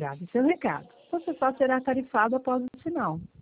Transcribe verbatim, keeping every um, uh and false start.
Grave seu recado. Você só será tarifado após o sinal.